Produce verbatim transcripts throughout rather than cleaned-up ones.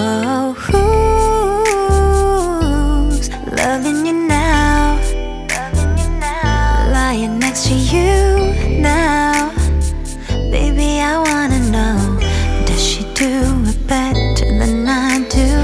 Oh, who's loving you now? Lying next to you now. Baby, I wanna know, does she do it better than I do?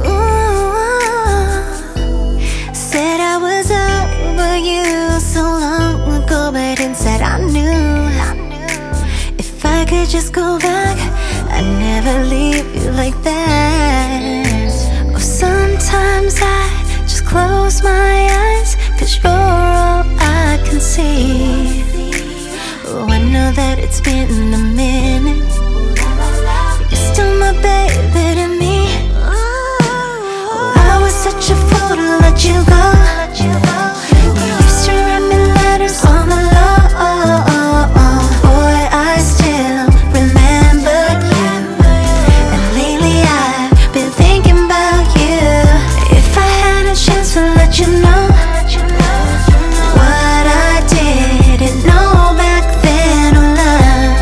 Ooh, said I was over you so long ago, but inside I knew if I could just go back, I'd never leave you like that. Oh, sometimes I just close my eyes, 'cause you're all I can see. Oh, I know that it's been a minute, you're still my baby to me. Oh, I was such a fool to let you go. You used to write me letters on the low. Boy, I still remember you, and lately I've been thinking about you. If I had a chance to let you know what I didn't know back then, oh love,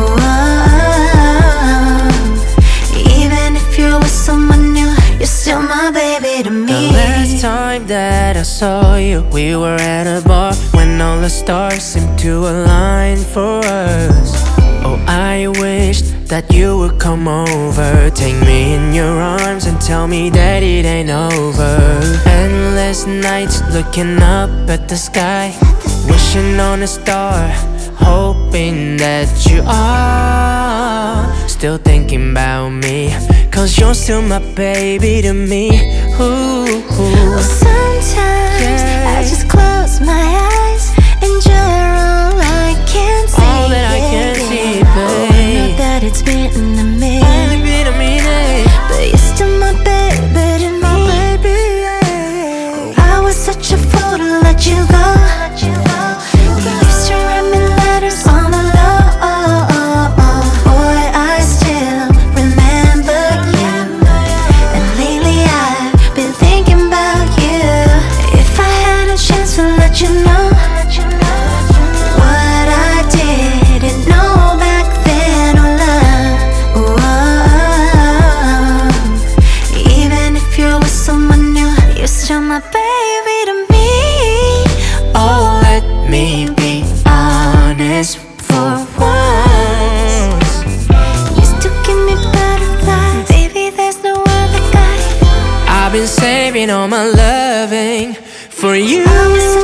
oh, even if you're with someone new, you're still my baby to me. The last time that I saw you, we were at a bar when all the stars seemed to align for us. Oh, I wished that you would come over, take me in your arms and tell me that it ain't over. Endless nights looking up at the sky, wishing on a star, hoping that you are still thinking about me, 'cause you're still my baby to me. Ooh, Well, sometimes yeah. I just close my eyes and you're all I can see. All that I can see, Oh, I babe. know that it's been a Only minute, been a minute, but you're still my baby to me. baby, yeah. I was such a fool to let you go. You used to write me letters on the low. Boy, I still remember you, and lately I've been thinking about you. If I had a chance to let you know what I didn't know back then, oh love, oh, even if you're with someone new, you're still my baby to me. Oh, let me be honest for once. You still give me butterflies, baby, there's no other guy. I've been saving all my loving for you. I was